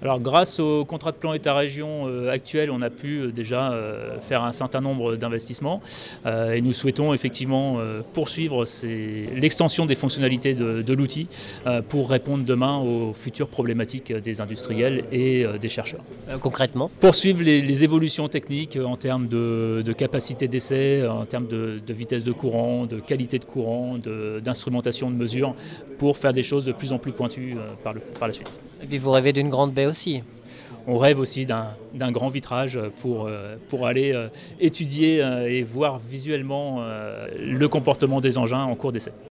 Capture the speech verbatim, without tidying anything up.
Alors grâce au contrat de plan État-région euh, actuel, on a pu euh, déjà euh, faire un certain nombre d'investissements euh, et nous souhaitons effectivement euh, poursuivre ces- l'extension des fonctionnalités de, de l'outil euh, pour répondre demain aux futures problématiques des industriels et euh, des chercheurs. Euh, concrètement? Poursuivre les, les évolutions techniques en termes de, de capacité d'essai, en termes de, de vitesse de courant, de qualité de courant, de- d'instrumentation de mesure, pour faire des choses de plus en plus pointues euh, par, le- par la suite. Et puis vous rêvez d'une grande baie aussi. On rêve aussi d'un, d'un grand vitrage pour, euh, pour aller euh, étudier euh, et voir visuellement euh, le comportement des engins en cours d'essai.